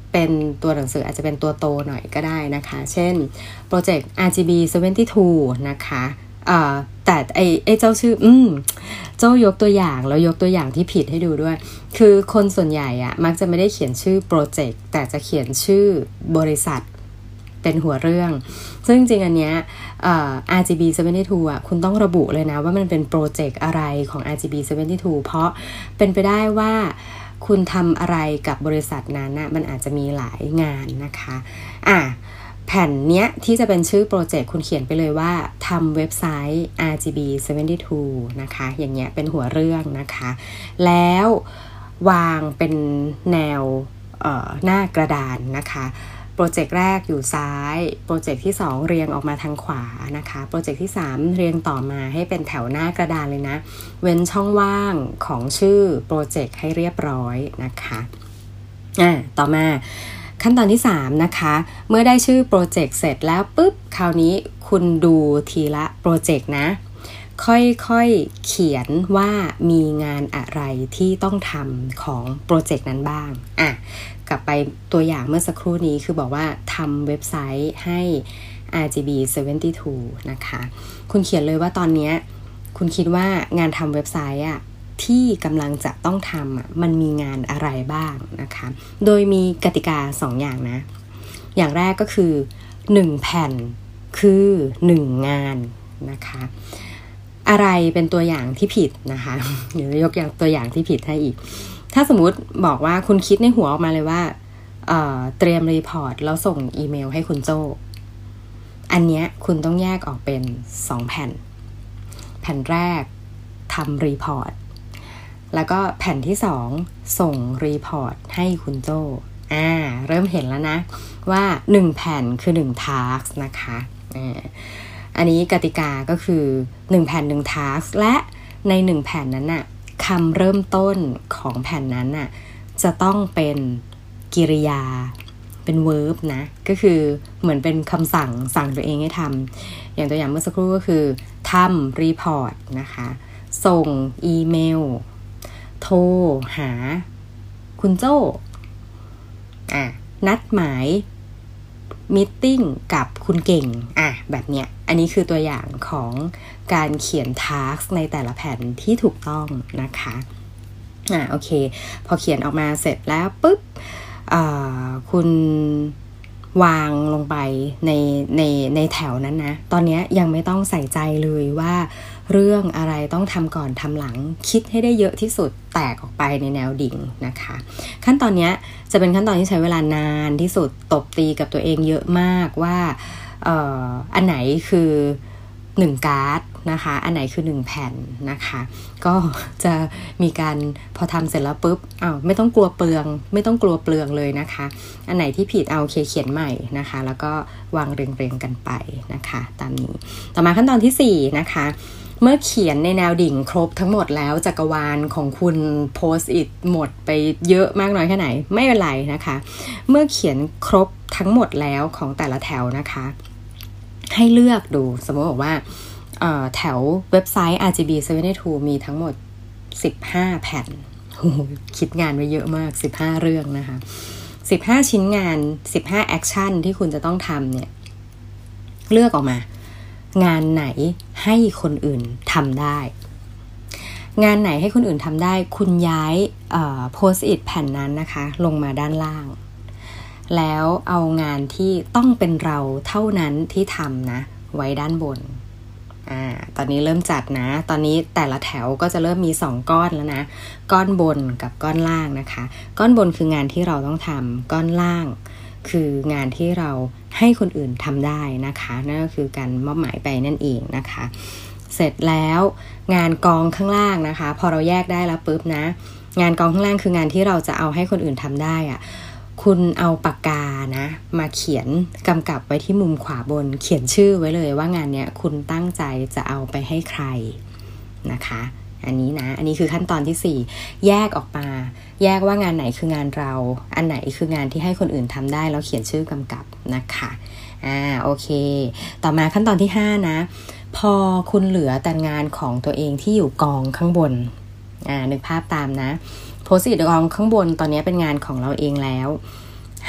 เป็นตัวหนังสืออาจจะเป็นตัวโตหน่อยก็ได้นะคะเช่นโปรเจกต์ อาร์ จี บี เจ็ดสิบสองนะคะเอ่อแต่ไอ้ไอ้เจ้าชื่ออืมเจ้ายกตัวอย่างแล้วยกตัวอย่างที่ผิดให้ดูด้วยคือคนส่วนใหญ่อะมักจะไม่ได้เขียนชื่อโปรเจกต์แต่จะเขียนชื่อบริษัทเป็นหัวเรื่องซึ่งจริงๆอันเนี้ยเอ่อ อาร์ จี บี เจ็ดสิบสองอ่ะคุณต้องระบุเลยนะว่ามันเป็นโปรเจกต์อะไรของ อาร์ จี บี เจ็ดสิบสองเพราะเป็นไปได้ว่าคุณทำอะไรกับบริษัทนั้นนะมันอาจจะมีหลายงานนะคะอ่ะแผ่นเนี้ยที่จะเป็นชื่อโปรเจกต์คุณเขียนไปเลยว่าทำเว็บไซต์ อาร์ จี บี เจ็ดสิบสองนะคะอย่างเงี้ยเป็นหัวเรื่องนะคะแล้ววางเป็นแนวเอ่อหน้ากระดานนะคะโปรเจกต์แรกอยู่ซ้ายโปรเจกต์ที่สองเรียงออกมาทางขวานะคะโปรเจกต์ที่สามเรียงต่อมาให้เป็นแถวหน้ากระดานเลยนะเว้นช่องว่างของชื่อโปรเจกต์ให้เรียบร้อยนะคะอ่าต่อมาขั้นตอนที่สามนะคะเมื่อได้ชื่อโปรเจกต์เสร็จแล้วปุ๊บคราวนี้คุณดูทีละโปรเจกต์นะค่อยๆเขียนว่ามีงานอะไรที่ต้องทำของโปรเจกต์นั้นบ้างอ่ะกลับไปตัวอย่างเมื่อสักครู่นี้คือบอกว่าทำเว็บไซต์ให้ อาร์ จี บี เจ็ดสิบสองนะคะคุณเขียนเลยว่าตอนนี้คุณคิดว่างานทำเว็บไซต์อ่ะที่กำลังจะต้องทำอ่ะมันมีงานอะไรบ้างนะคะโดยมีกติกาสองอย่างนะอย่างแรกก็คือหนึ่งแผ่นคือหนึ่งงานนะคะอะไรเป็นตัวอย่างที่ผิดนะคะเดี๋ยวยกตัวอย่างที่ผิดให้อีกถ้าสมมุติบอกว่าคุณคิดในหัวออกมาเลยว่าเอ่อเตรียมรีพอร์ตแล้วส่งอีเมลให้คุณโจ้อันเนี้ยคุณต้องแยกออกเป็นสองแผ่นแผ่นแรกทำรีพอร์ตแล้วก็แผ่นที่สองส่งรีพอร์ตให้คุณโจ้อ่าเริ่มเห็นแล้วนะว่าหนึ่งแผ่นคือหนึ่ง task นะคะอ่าอันนี้กติกาก็คือหนึ่งแผ่นหนึ่ง task และในหนึ่งแผ่นนั้นน่ะคำเริ่มต้นของแผ่นนั้นน่ะจะต้องเป็นกริยาเป็น verb นะก็คือเหมือนเป็นคำสั่งสั่งตัวเองให้ทำอย่างตัวอย่างเมื่อสักครู่ก็คือทำ report นะคะส่งอีเมลโทรหาคุณโจ้อ่ะนัดหมายมีตติ้งกับคุณเก่งอ่ะแบบเนี้ยอันนี้คือตัวอย่างของการเขียน task ในแต่ละแผ่นที่ถูกต้องนะคะอ่ะโอเคพอเขียนออกมาเสร็จแล้วปุ๊บอ่าคุณวางลงไปในในในแถวนั้นนะตอนนี้ยังไม่ต้องใส่ใจเลยว่าเรื่องอะไรต้องทำก่อนทำหลังคิดให้ได้เยอะที่สุดแตกออกไปในแนวดิ่งนะคะขั้นตอนนี้จะเป็นขั้นตอนที่ใช้เวลานานที่สุดตบตีกับตัวเองเยอะมากว่าเอ่ออันไหนคือหนึ่งการ์ดนะคะอันไหนคือหนึ่งแผ่นนะคะก็จะมีการพอทำเสร็จแล้วปุ๊บอ้าวไม่ต้องกลัวเปลืองไม่ต้องกลัวเปลืองเลยนะคะอันไหนที่ผิดเอาโอเคเขียนใหม่นะคะแล้วก็วางเรียงๆกันไปนะคะตามนี้ต่อมาขั้นตอนที่สี่นะคะเมื่อเขียนในแนวดิ่งครบทั้งหมดแล้วจักรวาลของคุณโพสต์อิทหมดไปเยอะมากน้อยแค่ไหนไม่เป็นไรนะคะเมื่อเขียนครบทั้งหมดแล้วของแต่ละแถวนะคะให้เลือกดูสมมติบอกว่าแถวเว็บไซต์ อาร์ จี บี เจ็ดสิบสองมีทั้งหมดสิบห้าแผ่นคิดงานไว้เยอะมากสิบห้าเรื่องนะคะสิบห้าชิ้นงานสิบห้าแอคชั่นที่คุณจะต้องทำเนี่ยเลือกออกมางานไหนให้คนอื่นทำได้งานไหนให้คนอื่นทำได้คุณย้ายโพสต์อิทแผ่นนั้นนะคะลงมาด้านล่างแล้วเอางานที่ต้องเป็นเราเท่านั้นที่ทำนะไว้ด้านบนอ่าตอนนี้เริ่มจัดนะตอนนี้แต่ละแถวก็จะเริ่มมีสองก้อนแล้วนะก้อนบนกับก้อนล่างนะคะก้อนบนคืองานที่เราต้องทำก้อนล่างคืองานที่เราให้คนอื่นทำได้นะคะนั่นก็คือการมอบหมายไปนั่นเองนะคะเสร็จแล้วงานกองข้างล่างนะคะพอเราแยกได้แล้วปุ๊บนะงานกองข้างล่างคืองานที่เราจะเอาให้คนอื่นทำได้อะคุณเอาปากกานะมาเขียนกำกับไว้ที่มุมขวาบนเขียนชื่อไว้เลยว่างานเนี้ยคุณตั้งใจจะเอาไปให้ใครนะคะอันนี้นะอันนี้คือขั้นตอนที่สี่แยกออกมาแยกว่างานไหนคืองานเราอันไหนคืองานที่ให้คนอื่นทำได้แล้วเขียนชื่อกำกับนะคะอ่าโอเคต่อมาขั้นตอนที่ห้านะพอคุณเหลือแต่งานของตัวเองที่อยู่กองข้างบนอ่านึกภาพตามนะโพสต์อิทกองข้างบนตอนนี้เป็นงานของเราเองแล้ว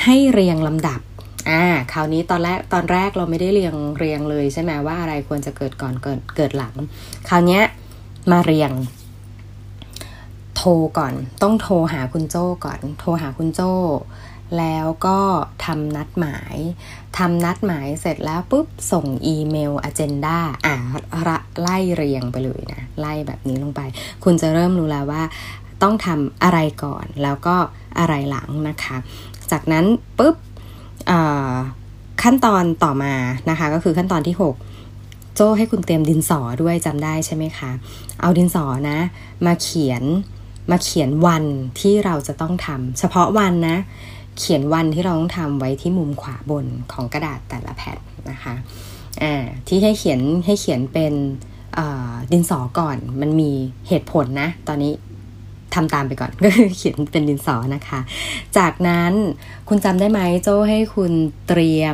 ให้เรียงลำดับอ่าคราวนี้ตอนแรกตอนแรกเราไม่ได้เรียงเรียงเลยใช่ไหมว่าอะไรควรจะเกิดก่อนเกิดเกิดหลังคราวนี้มาเรียงโทรก่อนต้องโทรหาคุณโจ้ก่อนโทรหาคุณโจ้แล้วก็ทำนัดหมายทำนัดหมายเสร็จแล้วปุ๊บส่งอีเมล agenda อ่าไล่เรียงไปเลยนะไล่แบบนี้ลงไปคุณจะเริ่มรู้แล้วว่าต้องทำอะไรก่อนแล้วก็อะไรหลังนะคะจากนั้นปุ๊บขั้นตอนต่อมานะคะก็คือขั้นตอนที่หกโจ้ให้คุณเตรียมดินสอด้วยจำได้ใช่ไหมคะเอาดินสอนะมาเขียนมาเขียนวันที่เราจะต้องทำเฉพาะวันนะเขียนวันที่เราต้องทำไว้ที่มุมขวาบนของกระดาษแต่ละแผ่นนะคะอ่าที่ให้เขียนให้เขียนเป็นดินสอก่อนมันมีเหตุผลนะตอนนี้ทำตามไปก่อนก็คือเขียนเป็นดินสอนะคะจากนั้นคุณจำได้ไหมโจ้ให้คุณเตรียม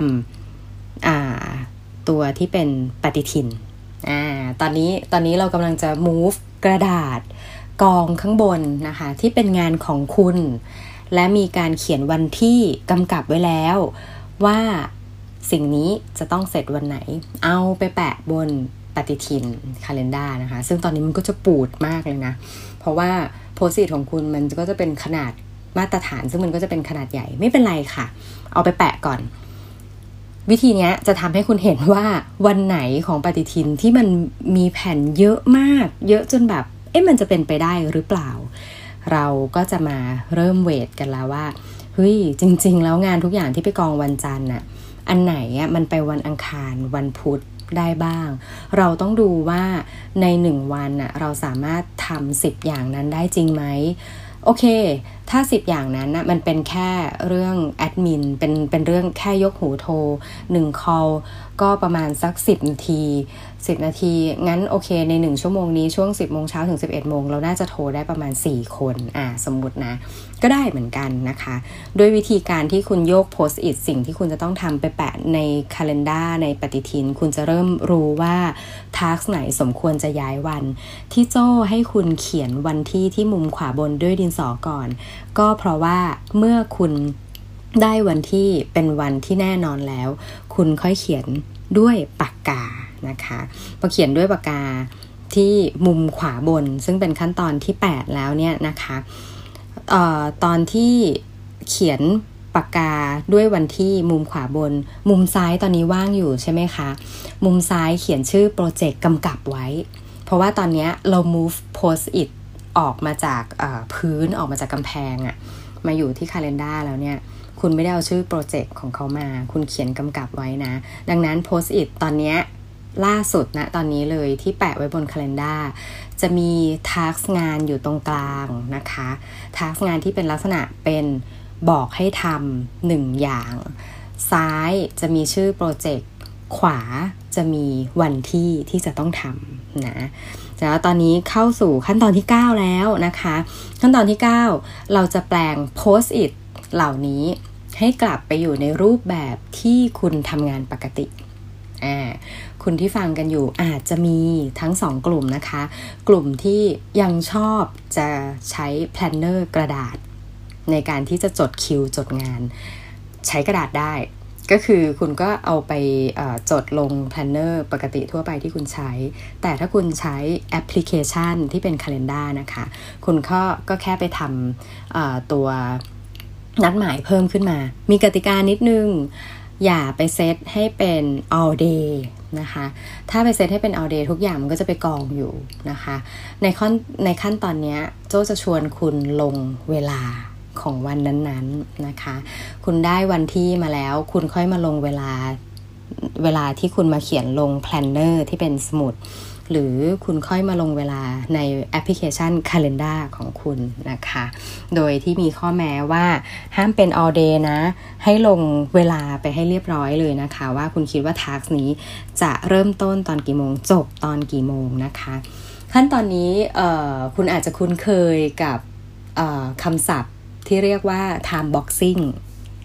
ตัวที่เป็นปฏิทินอ่าตอนนี้ตอนนี้เรากำลังจะ move กระดาษกองข้างบนนะคะที่เป็นงานของคุณและมีการเขียนวันที่กำกับไว้แล้วว่าสิ่งนี้จะต้องเสร็จวันไหนเอาไปแปะบนปฏิทิน calendar นะคะซึ่งตอนนี้มันก็จะปูดมากเลยนะเพราะว่าโพสต์อิทของคุณมันก็จะเป็นขนาดมาตรฐานซึ่งมันก็จะเป็นขนาดใหญ่ไม่เป็นไรค่ะเอาไปแปะก่อนวิธีนี้จะทำให้คุณเห็นว่าวันไหนของปฏิทินที่มันมีแผ่นเยอะมากเยอะจนแบบเอ๊ะมันจะเป็นไปได้หรือเปล่าเราก็จะมาเริ่มเวทกันแล้วว่าเฮ้ยจริงๆแล้วงานทุกอย่างที่ไปกองวันจันทร์น่ะอันไหนอ่ะมันไปวันอังคารวันพุธได้บ้างเราต้องดูว่าในหนึ่งวันน่ะเราสามารถทำสิบอย่างนั้นได้จริงไหมโอเคถ้าสิบอย่างนั้นนะมันเป็นแค่เรื่องแอดมินเป็นเป็นเรื่องแค่ยกหูโทรหนึ่ง call ก็ประมาณสักสิบนาทีสิบนาทีงั้นโอเคในหนึ่งชั่วโมงนี้ช่วง สิบโมงเช้าถึง สิบเอ็ดโมงเราน่าจะโทรได้ประมาณสี่คนอ่าสมมุตินะก็ได้เหมือนกันนะคะด้วยวิธีการที่คุณโยก post it สิ่งที่คุณจะต้องทำไปแปะใน calendar ในปฏิทินคุณจะเริ่มรู้ว่า task ไหนสมควรจะย้ายวันที่โจ้ให้คุณเขียนวันที่ที่มุมขวาบนด้วยดินสอก่อนก็เพราะว่าเมื่อคุณได้วันที่เป็นวันที่แน่นอนแล้วคุณค่อยเขียนด้วยปากกานะคะพอเขียนด้วยปากกาที่มุมขวาบนซึ่งเป็นขั้นตอนที่แปดแล้วเนี่ยนะคะเอ่อตอนที่เขียนปากกาด้วยวันที่มุมขวาบนมุมซ้ายตอนนี้ว่างอยู่ใช่ไหมคะมุมซ้ายเขียนชื่อโปรเจกต์กำกับไว้เพราะว่าตอนนี้เรา move post it ออกมาจากพื้นออกมาจากกำแพงอะมาอยู่ที่ calendar แล้วเนี่ยคุณไม่ได้เอาชื่อโปรเจกต์ของเขามาคุณเขียนกำกับไว้นะดังนั้น post it ตอนนี้ล่าสุดนะตอนนี้เลยที่แปะไว้บน calendar จะมี task งานอยู่ตรงกลางนะคะ task งานที่เป็นลักษณะเป็นบอกให้ทำหนึ่งอย่างซ้ายจะมีชื่อโปรเจกต์ขวาจะมีวันที่ที่จะต้องทำนะแล้วตอนนี้เข้าสู่ขั้นตอนที่เก้าแล้วนะคะขั้นตอนที่เก้าเราจะแปลง post it เหล่านี้ให้กลับไปอยู่ในรูปแบบที่คุณทำงานปกติอ่าคุณที่ฟังกันอยู่อาจจะมีทั้งสองกลุ่มนะคะกลุ่มที่ยังชอบจะใช้แพลนเนอร์กระดาษในการที่จะจดคิวจดงานใช้กระดาษได้ก็คือคุณก็เอาไปจดลงแพลนเนอร์ปกติทั่วไปที่คุณใช้แต่ถ้าคุณใช้แอปพลิเคชันที่เป็น calendar นะคะคุณก็ก็แค่ไปทำตัวนัดหมายเพิ่มขึ้นมามีกติกานิดนึงอย่าไปเซตให้เป็น all day นะคะถ้าไปเซตให้เป็น all day ทุกอย่างมันก็จะไปกองอยู่นะคะในขั้นในขั้นตอนนี้โจ้จะชวนคุณลงเวลาของวันนั้นๆนะคะคุณได้วันที่มาแล้วคุณค่อยมาลงเวลาเวลาที่คุณมาเขียนลงแพลนเนอร์ที่เป็นสมุดหรือคุณค่อยมาลงเวลาในแอปพลิเคชัน calendar ของคุณนะคะโดยที่มีข้อแม้ว่าห้ามเป็น all day นะให้ลงเวลาไปให้เรียบร้อยเลยนะคะว่าคุณคิดว่า task นี้จะเริ่มต้นตอนกี่โมงจบตอนกี่โมงนะคะขั้นตอนนี้คุณอาจจะคุ้นเคยกับคำศัพท์ที่เรียกว่า time boxing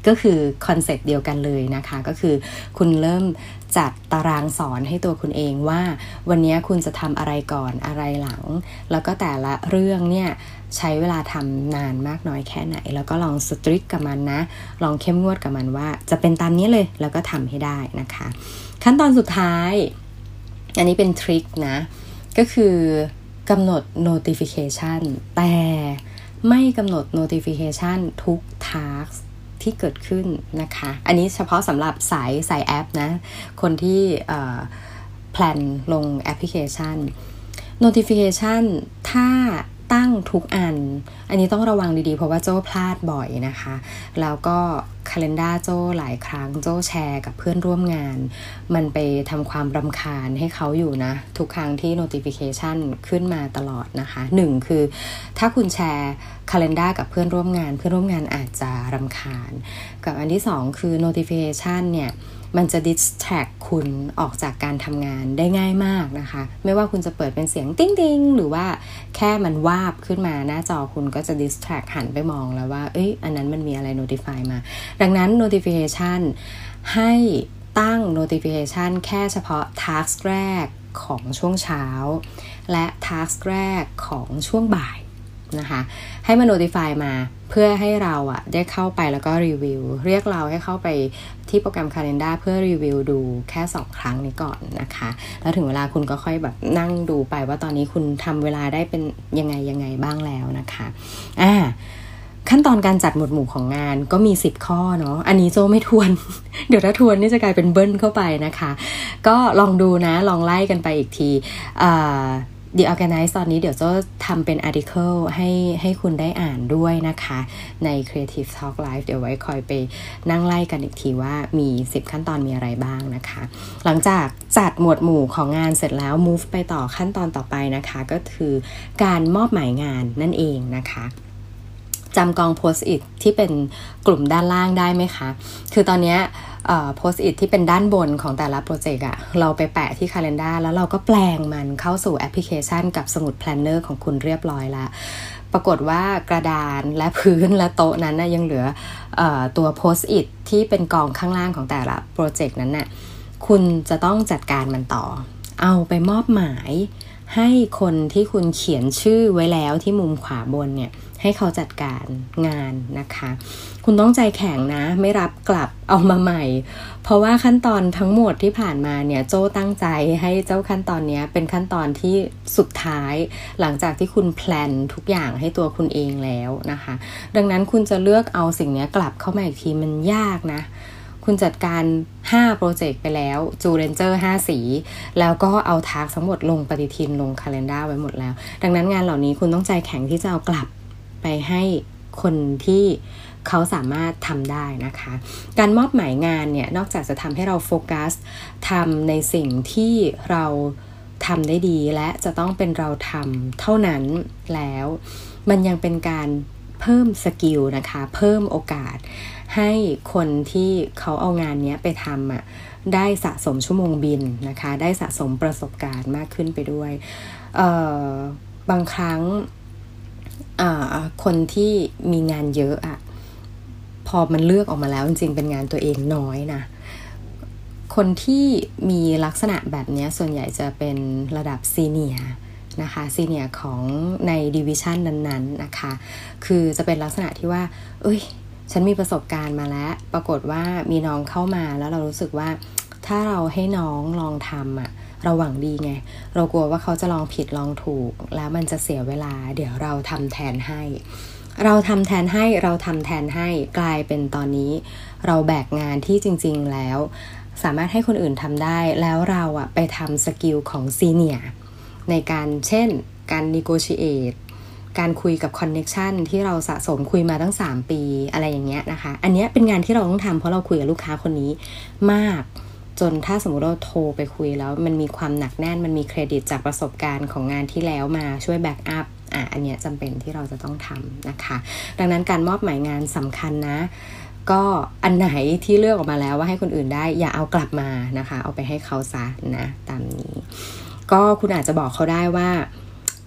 ก็คือคอนเซ็ปต์เดียวกันเลยนะคะก็คือคุณเริ่มจัดตารางสอนให้ตัวคุณเองว่าวันนี้คุณจะทำอะไรก่อนอะไรหลังแล้วก็แต่ละเรื่องเนี่ยใช้เวลาทำนานมากน้อยแค่ไหนแล้วก็ลองสตริกกับมันนะลองเข้มงวดกับมันว่าจะเป็นตามนี้เลยแล้วก็ทำให้ได้นะคะขั้นตอนสุดท้ายอันนี้เป็นทริคนะก็คือกำหนด notification แต่ไม่กำหนด notification ทุก task ที่เกิดขึ้นนะคะอันนี้เฉพาะสำหรับสายสายแอปนะคนที่แพลนลงแอปพลิเคชัน notification ถ้าตั้งทุกอันอันนี้ต้องระวังดีๆเพราะว่าโจ้พลาดบ่อยนะคะแล้วก็ calendar โจ้หลายครั้งโจ้แชร์กับเพื่อนร่วมงานมันไปทำความรำคาญให้เขาอยู่นะทุกครั้งที่ notification ขึ้นมาตลอดนะคะหนึ่งคือถ้าคุณแชร์ calendar กับเพื่อนร่วมงานเพื่อนร่วมงานอาจจะรำคาญกับอันที่สองคือ notification เนี่ยมันจะ distract คุณออกจากการทำงานได้ง่ายมากนะคะไม่ว่าคุณจะเปิดเป็นเสียงติ๊งติ๊งหรือว่าแค่มันวาบขึ้นมาหน้าจอคุณก็จะ distract หันไปมองแล้วว่าเอ้ยอันนั้นมันมีอะไร notify มาดังนั้น notification ให้ตั้ง notification แค่เฉพาะ task แรกของช่วงเช้าและ task แรกของช่วงบ่ายนะคะให้มัน notify มาเพื่อให้เราอ่ะได้เข้าไปแล้วก็รีวิวเรียกเราให้เข้าไปที่โปรแกรม Calendar เพื่อรีวิวดูแค่สองครั้งนี้ก่อนนะคะแล้วถึงเวลาคุณก็ค่อยแบบนั่งดูไปว่าตอนนี้คุณทำเวลาได้เป็นยังไงยังไงบ้างแล้วนะคะอ่าขั้นตอนการจัดหมวดหมู่ของงานก็มีสิบข้อเนาะอันนี้โจไม่ทวน เดี๋ยวถ้าทวนนี่จะกลายเป็นเบิ้ลเข้าไปนะคะก็ลองดูนะลองไล่กันไปอีกทีอ่าThe Organize ตอนนี้เดี๋ยวจะทำเป็น article ให้ให้คุณได้อ่านด้วยนะคะใน Creative Talk Live เดี๋ยวไว้คอยไปนั่งไล่กันอีกทีว่ามีสิบขั้นตอนมีอะไรบ้างนะคะหลังจากจัดหมวดหมู่ของงานเสร็จแล้ว move ไปต่อขั้นตอนต่อไปนะคะก็คือการมอบหมายงานนั่นเองนะคะจำกอง Post-it ที่เป็นกลุ่มด้านล่างได้ไหมคะคือตอนนี้โพสต์อิทที่เป็นด้านบนของแต่ละโปรเจกต์อะเราไปแปะที่ Calendar แล้วเราก็แปลงมันเข้าสู่แอปพลิเคชันกับสมุด Planner ของคุณเรียบร้อยแล้วปรากฏว่ากระดานและพื้นและโต๊ะนั้นนะยังเหลือเอ่อตัวโพสต์อิทที่เป็นกองข้างล่างของแต่ละโปรเจกต์นั้นน่ะคุณจะต้องจัดการมันต่อเอาไปมอบหมายให้คนที่คุณเขียนชื่อไว้แล้วที่มุมขวาบนเนี่ยให้เขาจัดการงานนะคะคุณต้องใจแข็งนะไม่รับกลับเอามาใหม่เพราะว่าขั้นตอนทั้งหมดที่ผ่านมาเนี่ยโจ้ตั้งใจให้เจ้าขั้นตอนนี้เป็นขั้นตอนที่สุดท้ายหลังจากที่คุณแพลนทุกอย่างให้ตัวคุณเองแล้วนะคะดังนั้นคุณจะเลือกเอาสิ่งนี้กลับเข้ามาอีกทีมันยากนะคุณจัดการห้าโปรเจกต์ไปแล้วจูเรนเจอร์ห้าสีแล้วก็เอาทาร์กทั้งหมดลงปฏิทินลง Calendar ไว้หมดแล้วดังนั้นงานเหล่านี้คุณต้องใจแข็งที่จะเอากลับไปให้คนที่เขาสามารถทำได้นะคะการมอบหมายงานเนี่ยนอกจากจะทำให้เราโฟกัสทำในสิ่งที่เราทำได้ดีและจะต้องเป็นเราทำเท่านั้นแล้วมันยังเป็นการเพิ่มสกิลนะคะเพิ่มโอกาสให้คนที่เขาเอางานนี้ไปทำอ่ะได้สะสมชั่วโมงบินนะคะได้สะสมประสบการณ์มากขึ้นไปด้วยเอ่อบางครั้งคนที่มีงานเยอะอะพอมันเลือกออกมาแล้วจริงๆเป็นงานตัวเองน้อยนะคนที่มีลักษณะแบบนี้ส่วนใหญ่จะเป็นระดับซีเนียร์นะคะซีเนียร์ของในดิวิชันนั้นๆนะคะคือจะเป็นลักษณะที่ว่าเอ้ยฉันมีประสบการณ์มาแล้วปรากฏว่ามีน้องเข้ามาแล้วเรารู้สึกว่าถ้าเราให้น้องลองทำอะเราหวังดีไงเรากลัวว่าเขาจะลองผิดลองถูกแล้วมันจะเสียเวลาเดี๋ยวเราทำแทนให้เราทำแทนให้เราทำแทนให้กลายเป็นตอนนี้เราแบกงานที่จริงๆแล้วสามารถให้คนอื่นทำได้แล้วเราอะไปทำสกิลของซีเนียร์ในการเช่นการ negotiate การคุยกับ connection ที่เราสะสมคุยมาตั้งสามปีอะไรอย่างเงี้ยนะคะอันเนี้ยเป็นงานที่เราต้องทำเพราะเราคุยกับลูกค้าคนนี้มากจนถ้าสมมุติเราโทรไปคุยแล้วมันมีความหนักแน่นมันมีเครดิตจากประสบการณ์ของงานที่แล้วมาช่วยแบ็กอัพอ่ะอันเนี้ยจำเป็นที่เราจะต้องทำนะคะดังนั้นการมอบหมายงานสำคัญนะก็อันไหนที่เลือกออกมาแล้วว่าให้คนอื่นได้อย่าเอากลับมานะคะเอาไปให้เขาซะนะตามนี้ก็คุณอาจจะบอกเขาได้ว่าเ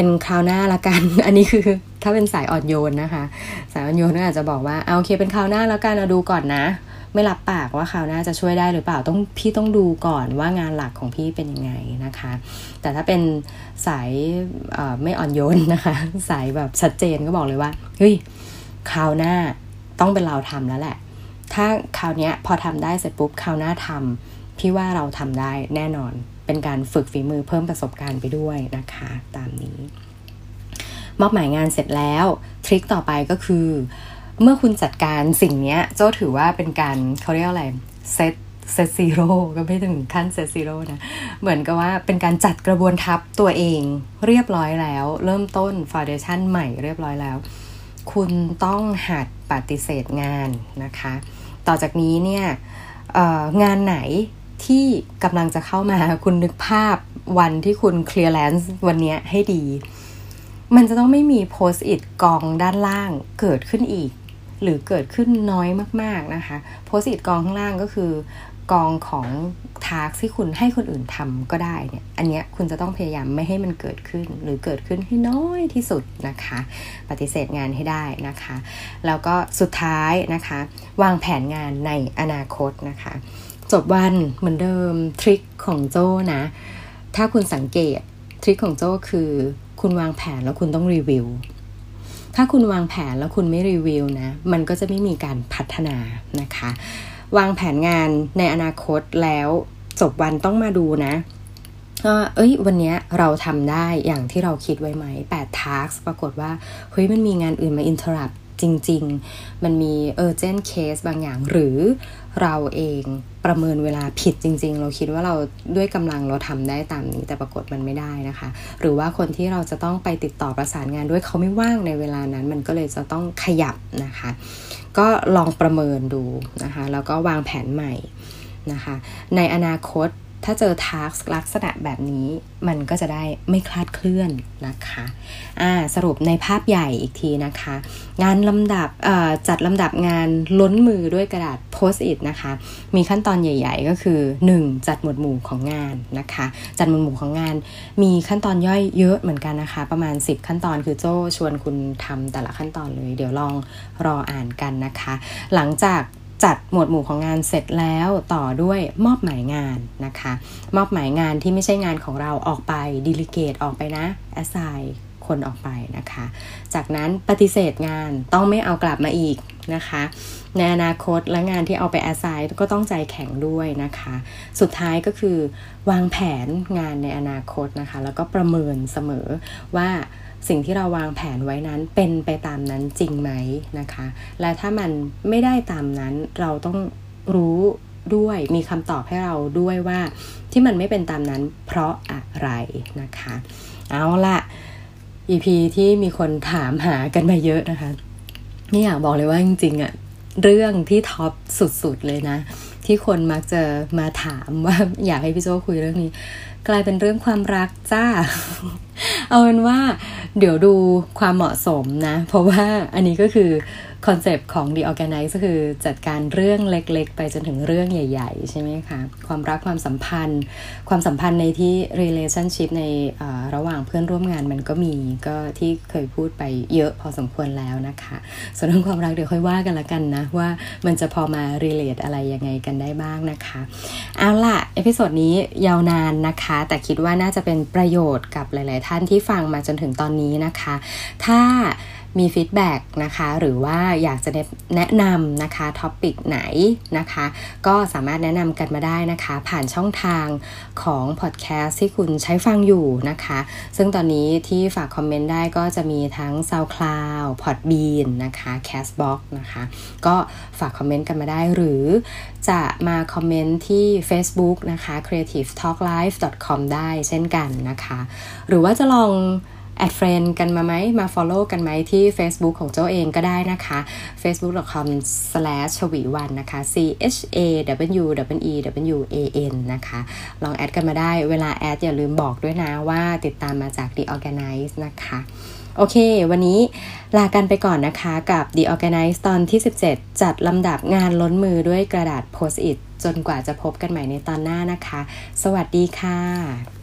เป็นคราวหน้าละกัน อันนี้คือถ้าเป็นสายอ่อนโยนนะคะสายอ่อนโยนก็อาจจะบอกว่าเอาโอเคเป็นคราวหน้าแล้วกันเอาดูก่อนนะไม่รับปากว่าคราวหน้าจะช่วยได้หรือเปล่าต้องพี่ต้องดูก่อนว่างานหลักของพี่เป็นยังไงนะคะแต่ถ้าเป็นสายไม่อ่อนโยนนะคะสายแบบชัดเจนก็บอกเลยว่าเฮ้ยคราวหน้าต้องเป็นเราทำแล้วแหละถ้าคราวนี้พอทำได้เสร็จปุ๊บคราวหน้าทำพี่ว่าเราทำได้แน่นอนเป็นการฝึกฝีมือเพิ่มประสบการณ์ไปด้วยนะคะตามนี้มอบหมายงานเสร็จแล้วทริคต่อไปก็คือเมื่อคุณจัดการสิ่งนี้โจ้ถือว่าเป็นการเขาเรียกอะไรเซตเซตซีโร่ก็ไม่ถึงขั้นเซตซีโร่นะเหมือนกับว่าเป็นการจัดกระบวนทัพตัวเองเรียบร้อยแล้วเริ่มต้นฟาวเดชั่นใหม่เรียบร้อยแล้วคุณต้องหัดปฏิเสธงานนะคะต่อจากนี้เนี่ยเอ่องานไหนที่กำลังจะเข้ามาคุณนึกภาพวันที่คุณเคลียร์แลนซ์วันนี้ให้ดีมันจะต้องไม่มีโพสต์อิทกองด้านล่างเกิดขึ้นอีกหรือเกิดขึ้นน้อยมากๆนะคะโพสต์อิทกองข้างล่างก็คือกองของทาร์กที่คุณให้คนอื่นทำก็ได้เนี่ยอันเนี้ยคุณจะต้องพยายามไม่ให้มันเกิดขึ้นหรือเกิดขึ้นให้น้อยที่สุดนะคะปฏิเสธงานให้ได้นะคะแล้วก็สุดท้ายนะคะวางแผนงานในอนาคตนะคะจบวันเหมือนเดิมทริคของโจ้นะถ้าคุณสังเกตทริคของโจ้คือคุณวางแผนแล้วคุณต้องรีวิวถ้าคุณวางแผนแล้วคุณไม่รีวิวนะมันก็จะไม่มีการพัฒนานะคะวางแผนงานในอนาคตแล้วจบวันต้องมาดูนะก็เอ้ยวันนี้เราทำได้อย่างที่เราคิดไว้ไหมแปด task ปรากฏว่าเฮ้ยมันมีงานอื่นมา interrupt จริงๆมันมี urgent case บางอย่างหรือเราเองประเมินเวลาผิดจริงๆเราคิดว่าเราด้วยกำลังเราทำได้ตามนี้แต่ปรากฏมันไม่ได้นะคะหรือว่าคนที่เราจะต้องไปติดต่อประสานงานด้วยเขาไม่ว่างในเวลานั้นมันก็เลยจะต้องขยับนะคะก็ลองประเมินดูนะคะแล้วก็วางแผนใหม่นะคะในอนาคตถ้าเจอ task ลักษณะแบบนี้มันก็จะได้ไม่คลาดเคลื่อนนะคะอ่าสรุปในภาพใหญ่อีกทีนะคะงานลำดับจัดลำดับงานล้นมือด้วยกระดาษ post-it นะคะมีขั้นตอนใหญ่ๆก็คือหนึ่งจัดหมวดหมู่ของงานนะคะจัดหมวดหมู่ของงานมีขั้นตอนย่อยเยอะเหมือนกันนะคะประมาณสิบขั้นตอนคือโจ้ชวนคุณทำแต่ละขั้นตอนเลยเดี๋ยวลองรออ่านกันนะคะหลังจากจัดหมวดหมู่ของงานเสร็จแล้วต่อด้วยมอบหมายงานนะคะมอบหมายงานที่ไม่ใช่งานของเราออกไปดีลิเกตออกไปนะ assign คนออกไปนะคะจากนั้นปฏิเสธงานต้องไม่เอากลับมาอีกนะคะในอนาคตและงานที่เอาไป assign ก็ต้องใจแข็งด้วยนะคะสุดท้ายก็คือวางแผนงานในอนาคตนะคะแล้วก็ประเมินเสมอว่าสิ่งที่เราวางแผนไว้นั้นเป็นไปตามนั้นจริงไหมนะคะและถ้ามันไม่ได้ตามนั้นเราต้องรู้ด้วยมีคำตอบให้เราด้วยว่าที่มันไม่เป็นตามนั้นเพราะอะไรนะคะเอาล่ะ อี พี ที่มีคนถามหากันมาเยอะนะคะนี่อยากบอกเลยว่าจริงๆอะเรื่องที่ท็อปสุดๆเลยนะที่คนมักจะมาถามว่าอยากให้พี่โจ้คุยเรื่องนี้กลายเป็นเรื่องความรักจ้า เอาเป็นว่าเดี๋ยวดูความเหมาะสมนะเพราะว่าอันนี้ก็คือคอนเซปต์ของ The Organize ก็คือจัดการเรื่องเล็กๆไปจนถึงเรื่องใหญ่ๆใช่ไหมคะความรักความสัมพันธ์ความสัมพันธ์ในที่ relationship ในระหว่างเพื่อนร่วมงานมันก็มีก็ที่เคยพูดไปเยอะพอสมควรแล้วนะคะส่วนเรื่องความรักเดี๋ยวค่อยว่ากันละกันนะว่ามันจะพอมา relate อะไรยังไงกันได้บ้างนะคะเอาล่ะเอพิโซดนี้ยาวนานนะคะแต่คิดว่าน่าจะเป็นประโยชน์กับหลายๆท่านที่ฟังมาจนถึงตอนนี้นะคะถ้ามีฟีดแบ็กนะคะหรือว่าอยากจะแนะนำนะคะท็อปิกไหนนะคะก็สามารถแนะนำกันมาได้นะคะผ่านช่องทางของพอดแคสต์ที่คุณใช้ฟังอยู่นะคะซึ่งตอนนี้ที่ฝากคอมเมนต์ได้ก็จะมีทั้ง SoundCloud Podbean นะคะ Castbox นะคะก็ฝากคอมเมนต์กันมาได้หรือจะมาคอมเมนต์ที่ Facebook นะคะ creative talk live dot com ได้เช่นกันนะคะหรือว่าจะลองแอดเฟรนด์กันมาไหมมา follow กันไหมที่ Facebook ของโจ้เองก็ได้นะคะ เฟซบุ๊ก ดอท คอม สแลช ชวีวันนะคะ C H A W W E W A N นะคะลองแอดกันมาได้เวลาแอดอย่าลืมบอกด้วยนะว่าติดตามมาจาก The Organize นะคะโอเควันนี้ลากันไปก่อนนะคะกับ The Organize ตอนที่สิบเจ็ดจัดลำดับงานล้นมือด้วยกระดาษ Post-it จนกว่าจะพบกันใหม่ในตอนหน้านะคะสวัสดีค่ะ